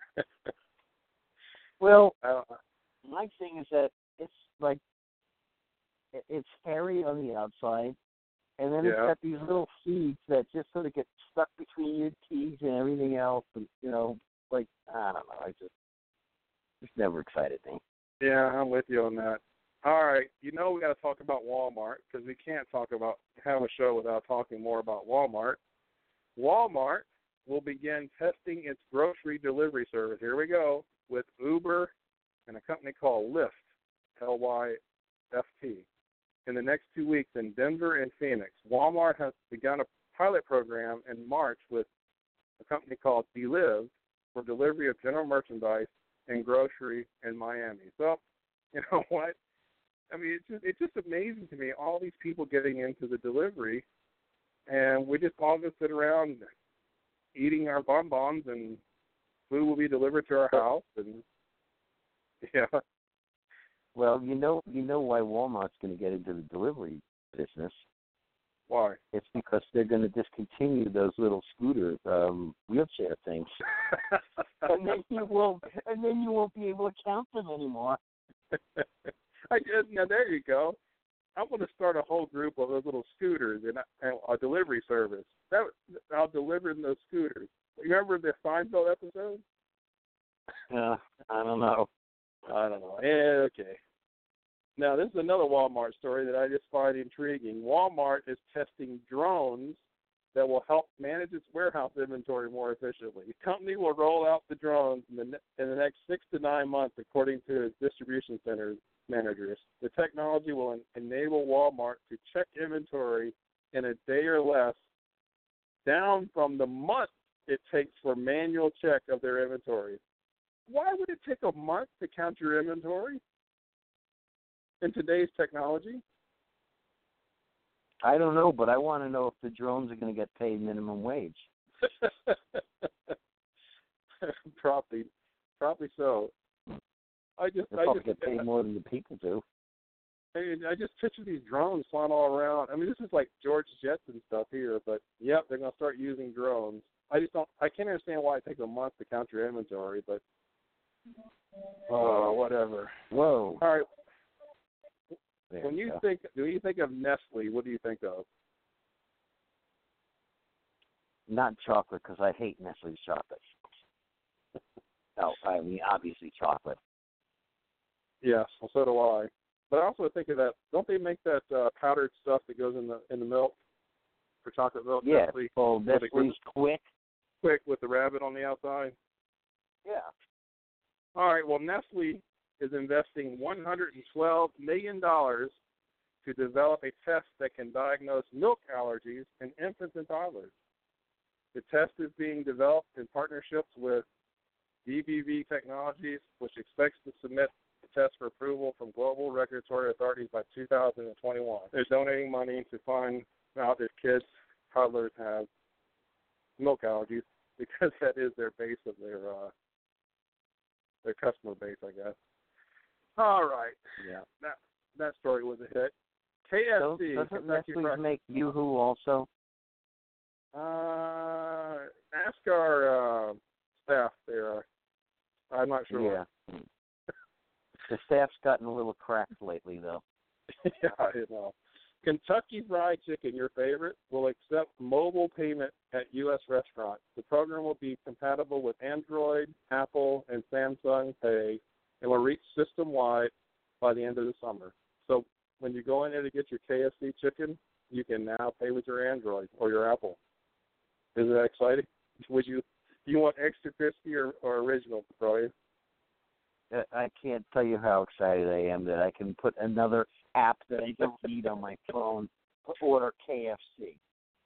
Well, my thing is that it's like it's hairy on the outside, and then it's got these little seeds that just sort of get stuck between your teeth and everything else. And like I don't know. It's never excited me. Yeah, I'm with you on that. All right, we got to talk about Walmart because we can't have a show without talking more about Walmart. Walmart will begin testing its grocery delivery service. Here we go with Uber and a company called Lyft, Lyft, in the next 2 weeks in Denver and Phoenix. Walmart has begun a pilot program in March with a company called Deliv for delivery of general merchandise and grocery in Miami. So, you know what? I mean, it's just amazing to me, all these people getting into the delivery, and we just all just sit around eating our bonbons, and food will be delivered to our house, and yeah. Well, you know why Walmart's going to get into the delivery business. Why? It's because they're going to discontinue those little scooter wheelchair things, and then you won't be able to count them anymore. Now there you go. I'm going to start a whole group of those little scooters and a delivery service. I'll deliver in those scooters. Remember the Seinfeld episode? I don't know. Yeah, okay. Now, this is another Walmart story that I just find intriguing. Walmart is testing drones that will help manage its warehouse inventory more efficiently. The company will roll out the drones in the next 6 to 9 months, according to its distribution center managers. The technology will enable Walmart to check inventory in a day or less, down from the month it takes for manual check of their inventory. Why would it take a month to count your inventory in today's technology? I don't know, but I want to know if the drones are going to get paid minimum wage. Probably so. I just get paid more than the people do. I just picture these drones flying all around. I mean, this is like George Jetson stuff here, but yep, they're going to start using drones. I can't understand why it takes a month to count your inventory, but whatever. Whoa. All right. When you think of Nestle, what do you think of? Not chocolate, because I hate Nestle's chocolate. No, I mean obviously chocolate. Yes, well, so do I. But I also think of that. Don't they make that powdered stuff that goes in the milk for chocolate milk? Yeah. Nestle, well, Nestle's Quick. Quick with the rabbit on the outside. Yeah. All right. Well, Nestle is investing $112 million to develop a test that can diagnose milk allergies in infants and toddlers. The test is being developed in partnerships with DBV Technologies, which expects to submit the test for approval from global regulatory authorities by 2021. They're donating money to find out if kids, toddlers have milk allergies, because that is their base of their customer base, I guess. All right. Yeah. That story was a hit. KFC. Doesn't Kentucky Nestle Fried. make Yoo-Hoo also? Ask our staff there. I'm not sure. Yeah. The staff's gotten a little cracked lately, though. Yeah, I know. Kentucky Fried Chicken, your favorite, will accept mobile payment at U.S. restaurants. The program will be compatible with Android, Apple, and Samsung Pay, and will reach system-wide by the end of the summer. So when you go in there to get your KFC chicken, you can now pay with your Android or your Apple. Isn't that exciting? Do you want extra crispy or original, Brian? I can't tell you how excited I am that I can put another app that I don't need on my phone to order KFC.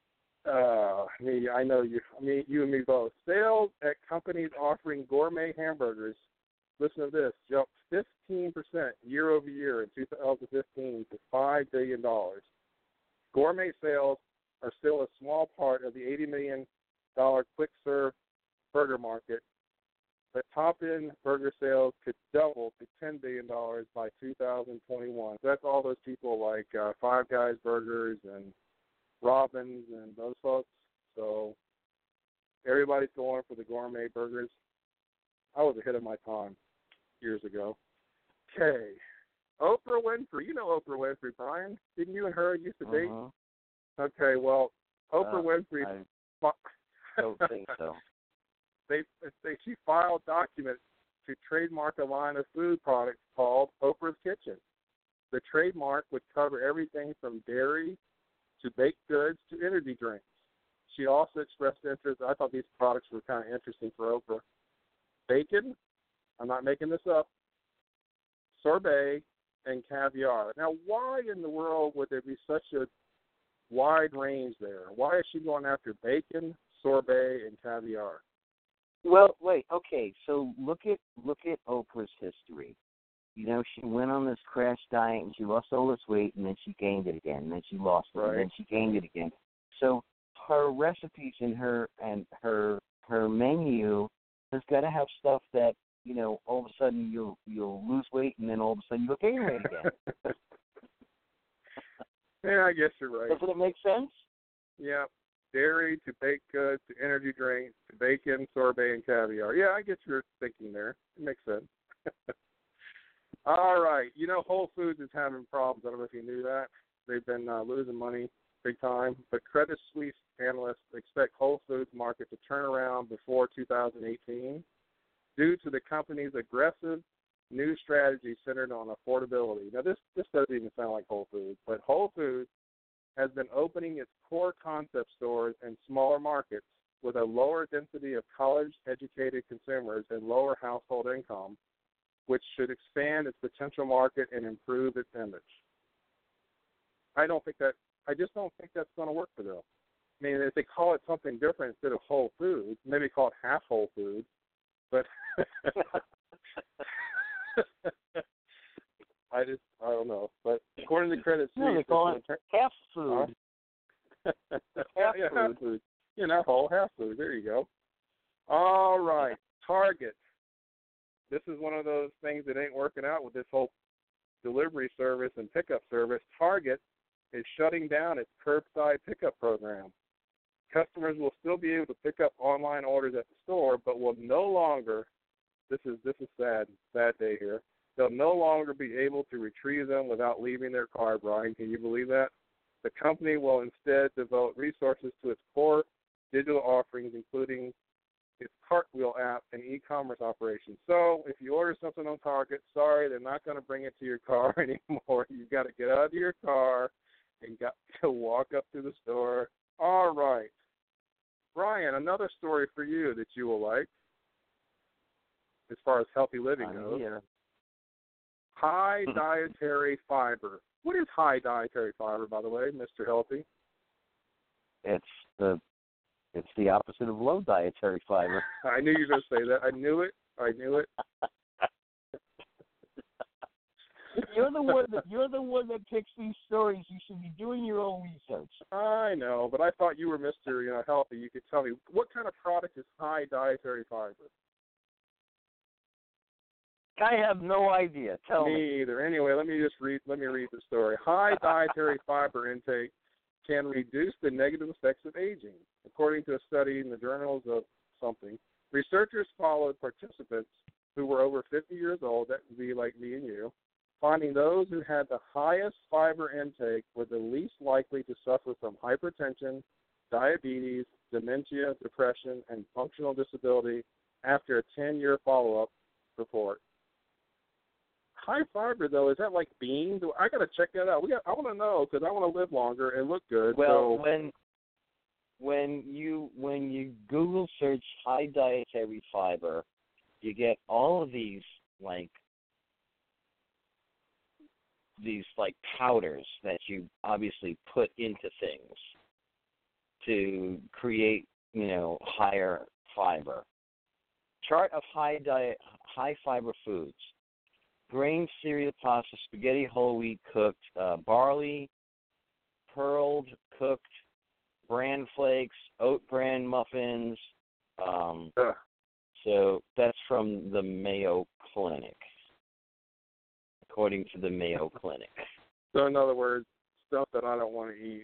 I know you. You and me both. Sales at companies offering gourmet hamburgers, listen to this, jumped 15% year over year in 2015 to $5 billion. Gourmet sales are still a small part of the $80 million quick-serve burger market, but top-end burger sales could double to $10 billion by 2021. So that's all those people like Five Guys Burgers and Robins and those folks. So everybody's going for the gourmet burgers. I was ahead of my time years ago. Okay. Oprah Winfrey. You know Oprah Winfrey, Brian. Didn't you and her used to date? Okay, well, Oprah Winfrey. I don't think so. She filed documents to trademark a line of food products called Oprah's Kitchen. The trademark would cover everything from dairy to baked goods to energy drinks. She also expressed interest. I thought these products were kind of interesting for Oprah. Bacon, I'm not making this up, sorbet, and caviar. Now, why in the world would there be such a wide range there? Why is she going after bacon, sorbet, and caviar? Well, wait, okay, so look at Oprah's history. You know, she went on this crash diet and she lost all this weight and then she gained it again and then she lost it and then she gained it again. So her recipes and her menu has got to have stuff that, you know, all of a sudden you'll lose weight and then all of a sudden you'll gain weight again. Yeah, I guess you're right. Doesn't it make sense? Yeah. Dairy to baked goods to energy drinks to bacon, sorbet, and caviar. Yeah, I get your thinking there. It makes sense. All right. You know, Whole Foods is having problems. I don't know if you knew that. They've been losing money big time. But Credit Suisse analysts expect Whole Foods market to turn around before 2018 due to the company's aggressive new strategy centered on affordability. Now, this doesn't even sound like Whole Foods, but Whole Foods has been opening its core concept stores in smaller markets with a lower density of college-educated consumers and lower household income, which should expand its potential market and improve its image. I just don't think that's going to work for them. I mean, if they call it something different instead of Whole Foods, maybe call it half Whole Foods, but I don't know. But according to Credit Suisse, they call it half food. Half food. You know, whole half food. There you go. All right, Target. This is one of those things that ain't working out with this whole delivery service and pickup service. Target is shutting down its curbside pickup program. Customers will still be able to pick up online orders at the store, but will no longer. This is sad day here. They'll no longer be able to retrieve them without leaving their car, Brian. Can you believe that? The company will instead devote resources to its core digital offerings, including its Cartwheel app and e-commerce operations. So if you order something on Target, sorry, they're not going to bring it to your car anymore. You've got to get out of your car and got to walk up to the store. All right. Brian, another story for you that you will like as far as healthy living goes. Here. High dietary fiber. What is high dietary fiber, by the way, Mr. Healthy? It's the opposite of low dietary fiber. I knew you were going to say that. I knew it. You're the one that picks these stories. You should be doing your own research. I know, but I thought you were Mr. Healthy. You could tell me what kind of product is high dietary fiber. I have no idea. Tell me. Me either. Anyway, let me read the story. High dietary fiber intake can reduce the negative effects of aging. According to a study in the journals of something, researchers followed participants who were over 50 years old, that would be like me and you, finding those who had the highest fiber intake were the least likely to suffer from hypertension, diabetes, dementia, depression, and functional disability after a 10-year follow-up report. High fiber, though, is that like beans? I got to check that out. I want to know because I want to live longer and look good. Well, so. when you Google search high dietary fiber, you get all of these powders that you obviously put into things to create, higher fiber. Chart of high fiber foods: grain, cereal, pasta, spaghetti, whole wheat, cooked, barley, pearled, cooked, bran flakes, oat bran muffins. So that's from the Mayo Clinic, according to the Mayo Clinic. So in other words, stuff that I don't want to eat.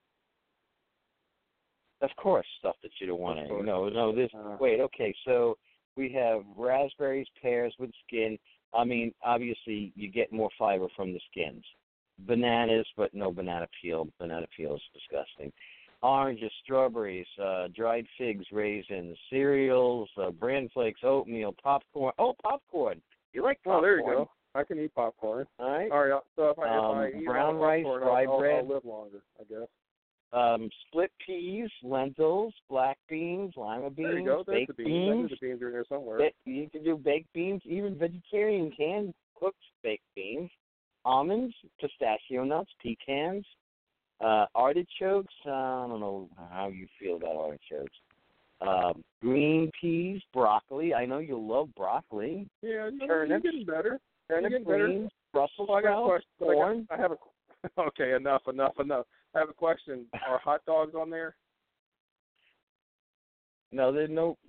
Of course, stuff that you don't want to eat. No. Wait, okay, so we have raspberries, pears with skin. I mean, obviously, you get more fiber from the skins. Bananas, but no banana peel. Banana peel is disgusting. Oranges, strawberries, dried figs, raisins, cereals, bran flakes, oatmeal, popcorn. Oh, popcorn. You like popcorn? Oh, there you go. I can eat popcorn. All right. All right. So if I eat brown rice, popcorn, rye bread. I'll live longer, I guess. Split peas, lentils, black beans, lima beans, there you go. There's baked the beans. I knew the beans are in there somewhere. You can do baked beans, even vegetarian canned cooked baked beans, almonds, pistachio nuts, pecans, artichokes. I don't know how you feel about artichokes. Green peas, broccoli. I know you love broccoli. Yeah, turnips. You're getting better. Turnip greens, Brussels I got a sprouts, question. corn. I have a. Okay, enough. I have a question. Are hot dogs on there? No, there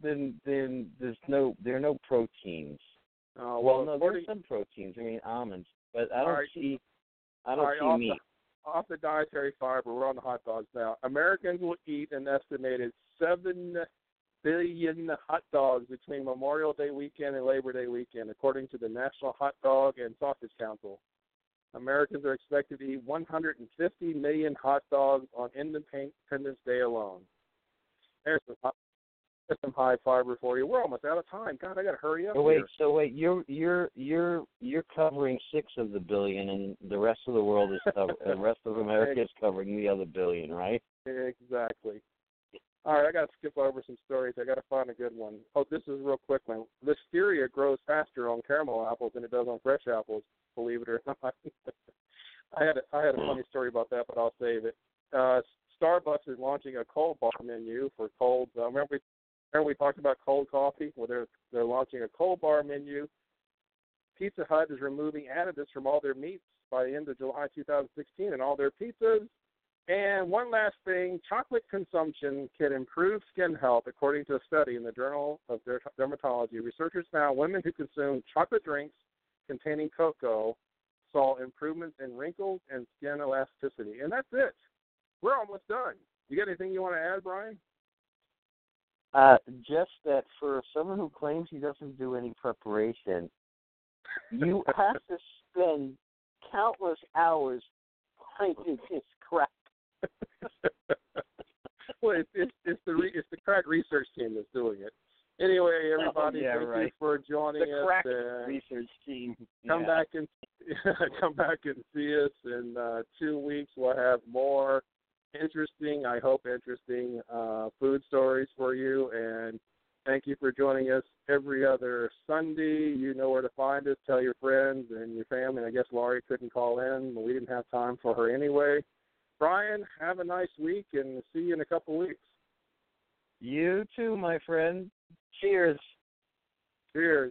are no proteins. Well, no, there's some proteins. I mean, almonds, but I don't see meat. Off the dietary fiber, we're on the hot dogs now. Americans will eat an estimated 7 billion hot dogs between Memorial Day weekend and Labor Day weekend, according to the National Hot Dog and Sausage Council. Americans are expected to eat 150 million hot dogs on Independence Day alone. There's some high fiber for you. We're almost out of time. God, I got to hurry up. So wait, you're covering 6 of the billion, and the rest of the world is the rest of America is covering the other billion, right? Exactly. All right, I got to skip over some stories. I got to find a good one. Oh, this is a real quick one. Listeria grows faster on caramel apples than it does on fresh apples, believe it or not. I had a funny story about that, but I'll save it. Starbucks is launching a cold bar menu for cold. Remember we talked about cold coffee? Well, they're launching a cold bar menu. Pizza Hut is removing additives from all their meats by the end of July 2016 and all their pizzas. And one last thing, chocolate consumption can improve skin health, according to a study in the Journal of Dermatology. Researchers found women who consumed chocolate drinks containing cocoa saw improvements in wrinkles and skin elasticity. And that's it. We're almost done. You got anything you want to add, Brian? Just that for someone who claims he doesn't do any preparation, you have to spend countless hours finding this crap. Well, it's the crack research team that's doing it. Anyway, everybody, thank you for joining us. The crack research team. Come back and see us in 2 weeks. We'll have more interesting, I hope interesting, food stories for you. And thank you for joining us every other Sunday. You know where to find us. Tell your friends and your family. I guess Laurie couldn't call in, but we didn't have time for her anyway. Brian, have a nice week, and see you in a couple weeks. You too, my friend. Cheers. Cheers.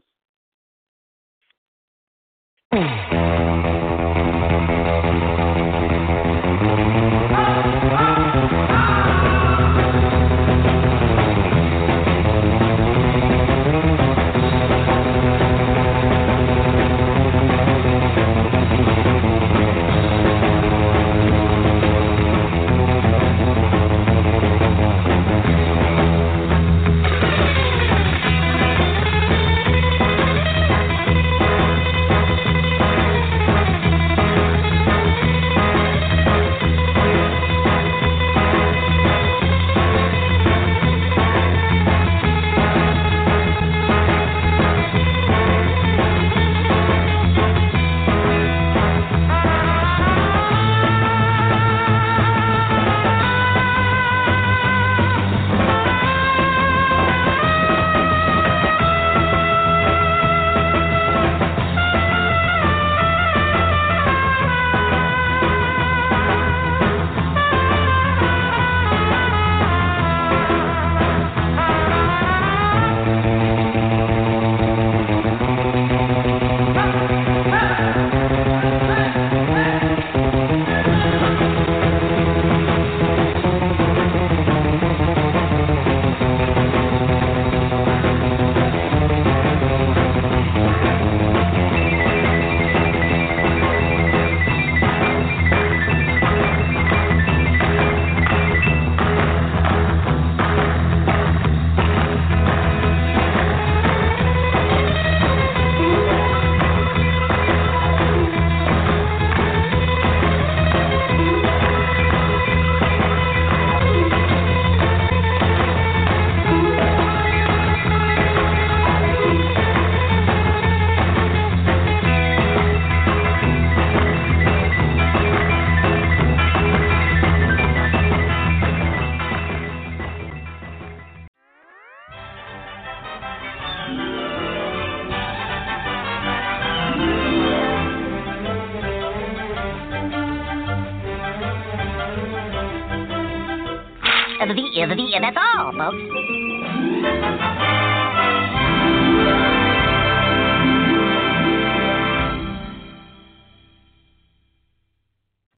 That's all, folks.